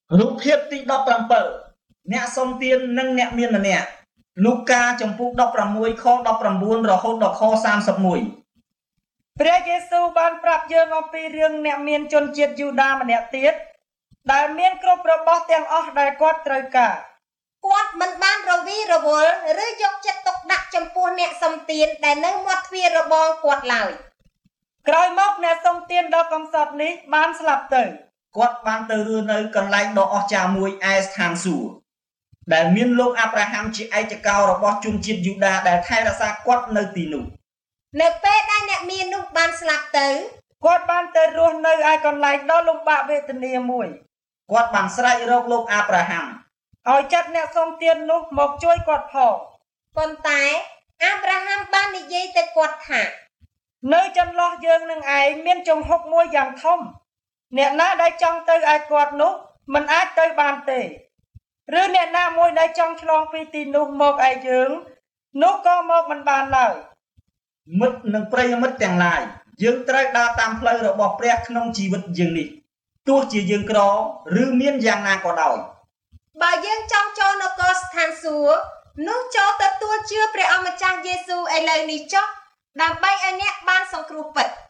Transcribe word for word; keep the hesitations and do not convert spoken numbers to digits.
រូបភាពទីដប់ប្រាំbảyអ្នកសុំទាននិងអ្នកមានម្នាក់លូកាចំពុកដប់ប្រាំមួយខដប់ប្រាំបួនរហូតដល់ខសាមសិបមួយព្រះយេស៊ូវបានប្រាប់យើងអំពីរឿងអ្នកមានជនជាតិយូដាម្នាក់ទៀតដែលមានគ្រប់របស់ទាំងអស់ដែលគាត់ត្រូវការគាត់មិនបានរវីរវល់ឬយកចិត្តទុកដាក់ចំពោះអ្នកសុំទានដែលនៅមាត់ទ្វាររបងគាត់ឡើយក្រោយមកអ្នកសុំទានដ៏កំសត់នេះបានស្លាប់ទៅគាត់បានទៅរស់នៅកន្លែងដ៏អស្ចារ្យមួយឯស្ថានសួគ៌ដែលមានលោកអាប់រ៉ាហាំជាឯកកោរបស់ជនជាតិយូដាដែលថែរក្សាគាត់នៅទីនោះនៅពេលដែលអ្នកមាននោះបានស្លាប់ទៅគាត់បានទៅរស់នៅឯកន្លែងដ៏លំបាកវេទនាមួយគាត់បានស្រែករកលោកអាប់រ៉ាហាំឲ្យចាត់អ្នកសុំទាននោះមកជួយគាត់ផងប៉ុន្តែអាប់រ៉ាហាំបាននិយាយទៅគាត់ថានៅចន្លោះយើងនឹងឯងមានជំហុកមួយយ៉ាងធំអ្នកណាដែលចង់ទៅឯគាត់នោះមិនអាចទៅបានទេឬអ្នកណាមួយដែលចង់ឆ្លងពីទីនោះមកឯយើងនោះក៏មកមិនបានឡើយមិត្តនិងប្រិយមិត្តទាំងឡាយយើងត្រូវដើរតាមផ្លូវរបស់ព្រះក្នុងជីវិតយើងនេះទោះជាយើងក្រឬមានយ៉ាងណាក៏ដោយបើយើងចង់ចូលនគរស្ថានសួគ៌នោះចូលទទួលជឿព្រះអម្ចាស់យេស៊ូវឥឡូវនេះចុះដើម្បីឲ្យអ្នកបានសង្គ្រោះពិត